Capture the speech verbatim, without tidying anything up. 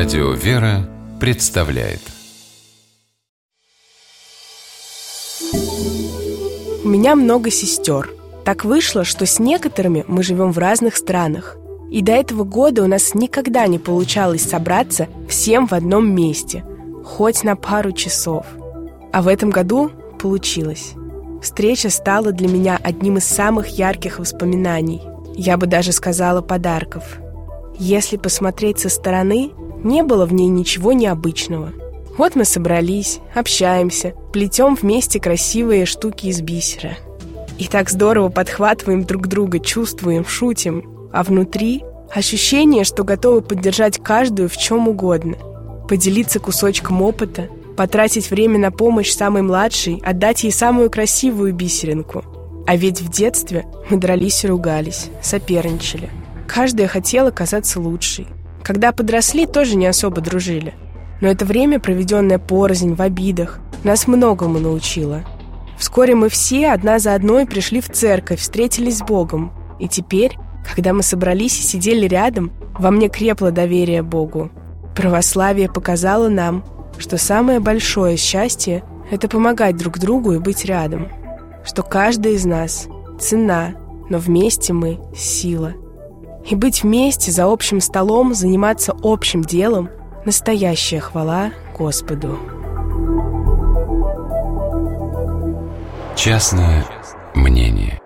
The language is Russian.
Радио «Вера» представляет. У меня много сестер. Так вышло, что с некоторыми мы живем в разных странах. И до этого года у нас никогда не получалось собраться всем в одном месте, хоть на пару часов. А в этом году получилось. Встреча стала для меня одним из самых ярких воспоминаний. Я бы даже сказала, подарков. Если посмотреть со стороны, не было в ней ничего необычного. Вот мы собрались, общаемся, плетем вместе красивые штуки из бисера. И так здорово подхватываем друг друга, чувствуем, шутим. А внутри ощущение, что готовы поддержать каждую в чем угодно. Поделиться кусочком опыта, потратить время на помощь самой младшей, отдать ей самую красивую бисеринку. А ведь в детстве мы дрались и ругались, соперничали. Каждая хотела казаться лучшей. Когда подросли, тоже не особо дружили. Но это время, проведенное порознь, в обидах, нас многому научило. Вскоре мы все одна за одной пришли в церковь, встретились с Богом. И теперь, когда мы собрались и сидели рядом, во мне крепло доверие Богу. Православие показало нам, что самое большое счастье – это помогать друг другу и быть рядом. Что каждый из нас – цена, но вместе мы – сила. И быть вместе за общим столом, заниматься общим делом – настоящая хвала Господу. Частное мнение.